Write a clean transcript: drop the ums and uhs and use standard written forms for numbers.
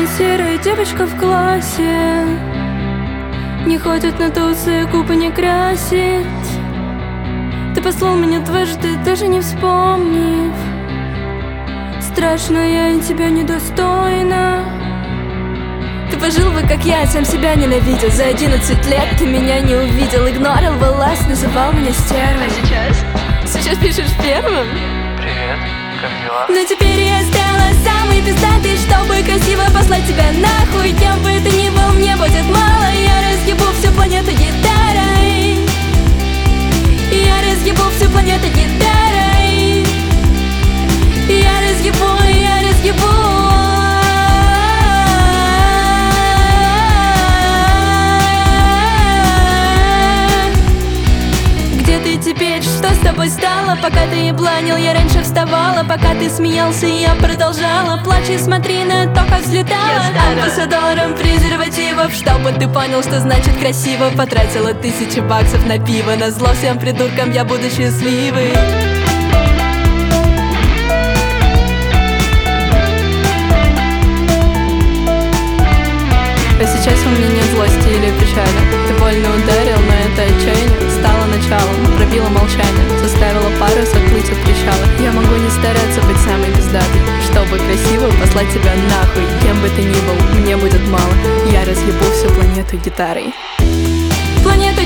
серая девочка в классе, не ходит на тусы, губы не красит. Ты послал меня дважды, даже не вспомнив. Страшно, я тебя недостойна. Ты пожил бы, как я, сам себя ненавидел. За 11 лет ты меня не увидел. Игнорил, вылаз, называл меня стервой. А сейчас? Сейчас пишешь первым? Привет, как дела? Но теперь я стала самой пиздатой, чтобы красиво послать тебя нахуй. Кем бы ты ни был, мне будет мало. Я разъебу всю планету гитарой. Я разъебу всю планету гитарой. Я разъебу, я разъебу. Где ты теперь? Что с тобой стало? Пока ты ебланил, я раньше вставала. Пока ты смеялся, я продолжала. Плачь и смотри на то, как взлетала. Амбассадором презервативов, чтобы ты понял, что значит красиво. Потратила 1000 баксов на пиво. Назло всем придуркам я буду счастливой. А сейчас у меня нет злости или печали. Ты больно ударил, но это отчаяние стало началом. Пробило молчание, заставило парус отплыть от причала. Я могу не стараться быть самой пиздатой, чтобы красиво послать тебя нахуй. Кем бы ты ни был, мне будет мало. Я разъебу всю планету гитарой. Планета